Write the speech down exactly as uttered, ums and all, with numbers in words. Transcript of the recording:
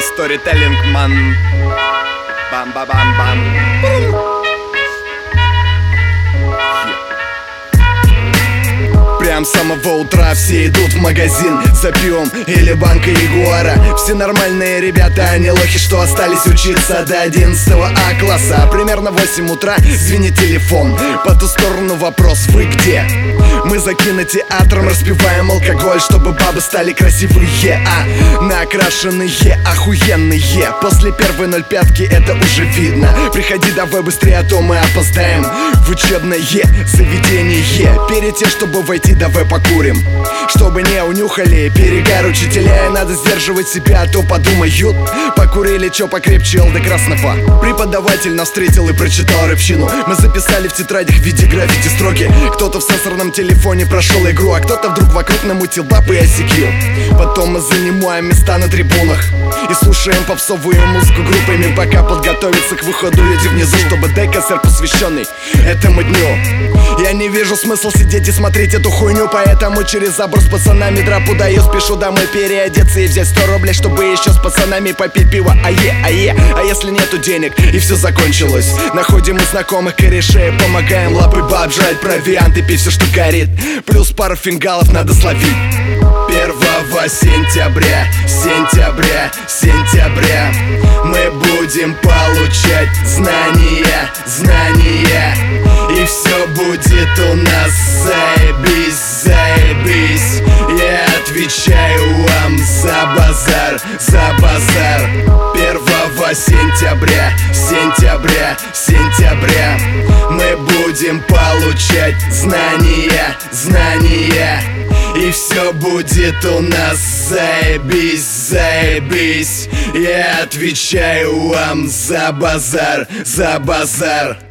Storytelling, man. Бам-ба-бам-бам. Прям с самого утра все идут в магазин за пивом или банкой ягуара. Все нормальные ребята, а не лохи, что остались учиться до одиннадцатого А класса. Примерно в восемь утра звенит телефон. По ту сторону вопрос: вы где? Мы за кинотеатром распиваем алкоголь, чтобы бабы стали красивые, а накрашенные, охуенные. После первой ноль пятки это уже видно. Приходи давай быстрее, а то мы опоздаем в учебное заведение. Перед тем, чтобы войти, давай покурим, чтобы не унюхали перегар учителя. И надо сдерживать себя, а то подумают: покурили чё покрепче, эл дэ красного. Преподаватель нас встретил и прочитал рыбщину. Мы записали в тетрадях в виде граффити строки. Кто-то в сенсорном телефоне прошел игру, а кто-то вдруг вокруг намутил бабы и осекил. Потом мы занимаем места на трибунах и слушаем попсовую музыку группами, пока подготовятся к выходу люди внизу, чтобы дать концерт, посвященный этому дню. Я не вижу смысла сидеть и смотреть эту хуйню, поэтому через забор с пацанами драпу даю. Спешу домой переодеться и взять сто рублей, чтобы еще с пацанами попить пиво. Ае, ае, а если нету денег и все закончилось, находим мы знакомых корешей, помогаем лапой баб жрать провиант и пить все, что горит. Плюс пару фингалов надо словить. Первого сентября, сентября, сентября мы будем получать знания, знания. И все будет у нас заебись, заебись. Я отвечаю вам за базар, за базар. Первого сентября, сентября, сентября мы будем получать знания, знания. И все будет у нас заебись, заебись. Я отвечаю вам за базар, за базар.